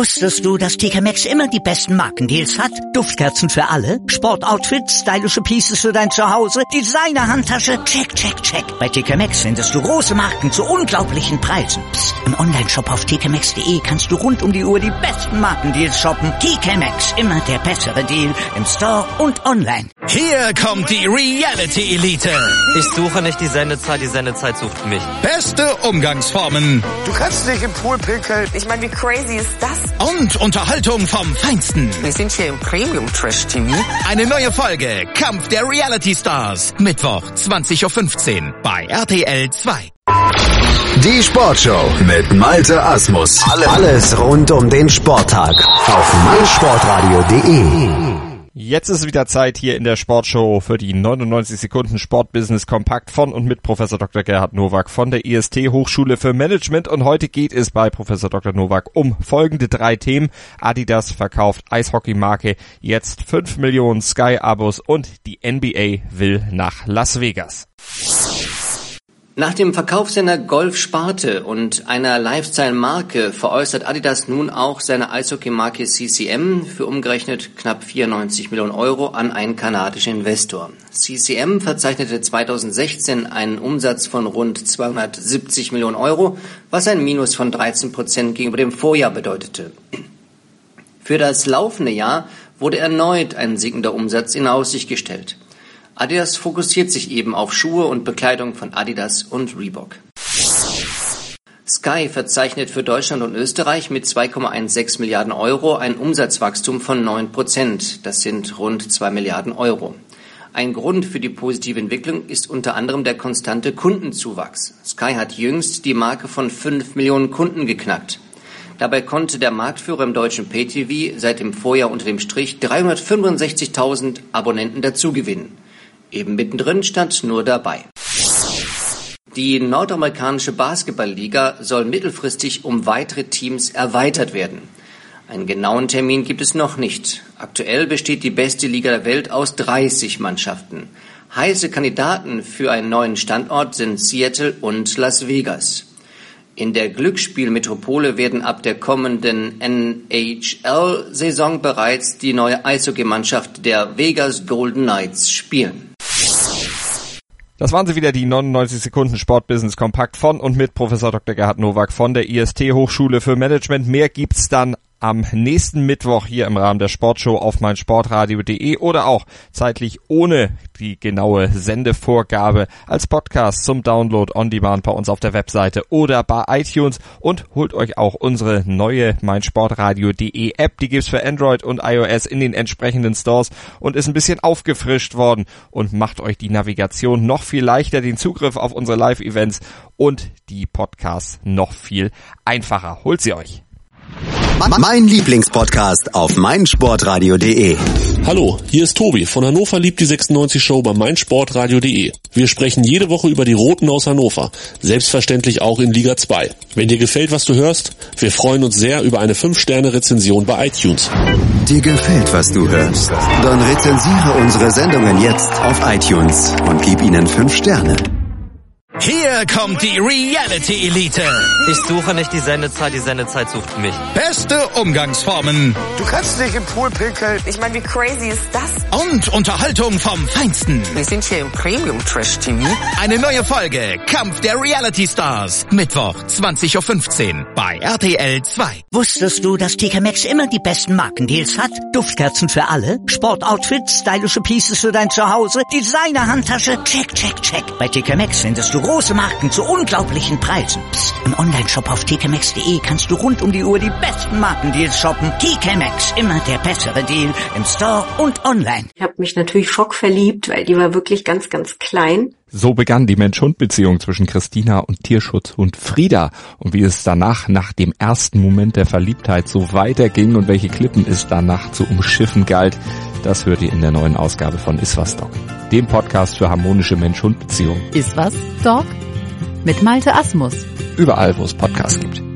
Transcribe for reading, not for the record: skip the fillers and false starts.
Wusstest du, dass TK Maxx immer die besten Markendeals hat? Duftkerzen für alle, Sportoutfits, stylische Pieces für dein Zuhause, Designer-Handtasche, check, check, check. Bei TK Maxx findest du große Marken zu unglaublichen Preisen. Psst. Im Onlineshop auf tkmaxx.de kannst du rund um die Uhr die besten Markendeals shoppen. TK Maxx, immer der bessere Deal im Store und online. Hier kommt die Reality Elite. Ich suche nicht die Sendezeit sucht mich. Beste Umgangsformen. Du kannst nicht im Pool pinkeln. Ich meine, wie crazy ist das? Und Unterhaltung vom Feinsten. Wir sind hier im Premium Trash TV. Eine neue Folge Kampf der Reality Stars. Mittwoch 20.15 Uhr bei RTL 2. Die Sportshow mit Malte Asmus. Alles rund um den Sporttag auf meinsportradio.de. Jetzt ist wieder Zeit hier in der Sportshow für die 99 Sekunden Sportbusiness Kompakt von und mit Professor Dr. Gerhard Nowak von der IST Hochschule für Management. Und heute geht es bei Professor Dr. Nowak um folgende 3 Themen. Adidas verkauft Eishockeymarke, jetzt 5 Millionen Sky-Abos und die NBA will nach Las Vegas. Nach dem Verkaufssender Golf Sparte und einer Lifestyle-Marke veräußert Adidas nun auch seine Eishockey-Marke CCM für umgerechnet knapp 94 Millionen Euro an einen kanadischen Investor. CCM verzeichnete 2016 einen Umsatz von rund 270 Millionen Euro, was ein Minus von 13% gegenüber dem Vorjahr bedeutete. Für das laufende Jahr wurde erneut ein sinkender Umsatz in Aussicht gestellt. Adidas fokussiert sich eben auf Schuhe und Bekleidung von Adidas und Reebok. Sky verzeichnet für Deutschland und Österreich mit 2,16 Milliarden Euro ein Umsatzwachstum von 9%. Das sind rund 2 Milliarden Euro. Ein Grund für die positive Entwicklung ist unter anderem der konstante Kundenzuwachs. Sky hat jüngst die Marke von 5 Millionen Kunden geknackt. Dabei konnte der Marktführer im deutschen Pay-TV seit dem Vorjahr unter dem Strich 365.000 Abonnenten dazugewinnen. Eben mittendrin stand nur dabei. Die nordamerikanische Basketballliga soll mittelfristig um weitere Teams erweitert werden. Einen genauen Termin gibt es noch nicht. Aktuell besteht die beste Liga der Welt aus 30 Mannschaften. Heiße Kandidaten für einen neuen Standort sind Seattle und Las Vegas. In der Glücksspielmetropole werden ab der kommenden NHL-Saison bereits die neue Eishockeymannschaft der Vegas Golden Knights spielen. Das waren sie wieder, die 99 Sekunden Sportbusiness Kompakt von und mit Professor Dr. Gerhard Nowak von der IST Hochschule für Management. Mehr gibt's dann am nächsten Mittwoch hier im Rahmen der Sportshow auf meinsportradio.de oder auch zeitlich ohne die genaue Sendevorgabe als Podcast zum Download on Demand bei uns auf der Webseite oder bei iTunes, und holt euch auch unsere neue meinsportradio.de App, die gibt's für Android und iOS in den entsprechenden Stores und ist ein bisschen aufgefrischt worden und macht euch die Navigation noch viel leichter, den Zugriff auf unsere Live-Events und die Podcasts noch viel einfacher. Holt sie euch! Mein Lieblingspodcast auf meinsportradio.de. Hallo, hier ist Tobi von Hannover liebt die 96 Show bei meinsportradio.de. Wir sprechen jede Woche über die Roten aus Hannover, selbstverständlich auch in Liga 2. Wenn dir gefällt, was du hörst, wir freuen uns sehr über eine 5-Sterne-Rezension bei iTunes. Dir gefällt, was du hörst? Dann rezensiere unsere Sendungen jetzt auf iTunes und gib ihnen 5 Sterne. Hier kommt die Reality Elite. Ich suche nicht die Sendezeit sucht mich. Beste Umgangsformen. Du kannst nicht im Pool pinkeln. Ich meine, wie crazy ist das? Und Unterhaltung vom Feinsten. Wir sind hier im Premium Trash TV. Eine neue Folge Kampf der Reality Stars. Mittwoch 20.15 Uhr bei RTL 2. Wusstest du, dass TK Maxx immer die besten Markendeals hat? Duftkerzen für alle, Sportoutfits, stylische Pieces für dein Zuhause, Designer-Handtasche, check, check, check. Bei TK Maxx findest du große Marken zu unglaublichen Preisen. Psst. Im Onlineshop auf tkmaxx.de kannst du rund um die Uhr die besten Markendeals shoppen. TK Maxx, immer der bessere Deal im Store und online. Ich habe mich natürlich schockverliebt, weil die war wirklich ganz, ganz klein. So begann die Mensch-Hund-Beziehung zwischen Christina und Tierschutzhund Frieda. Und wie es danach, nach dem ersten Moment der Verliebtheit, so weiterging und welche Klippen es danach zu umschiffen galt, das hört ihr in der neuen Ausgabe von Iswas Dog, dem Podcast für harmonische Mensch-Hund-Beziehungen. Iswas Dog mit Malte Asmus. Überall, wo es Podcasts gibt.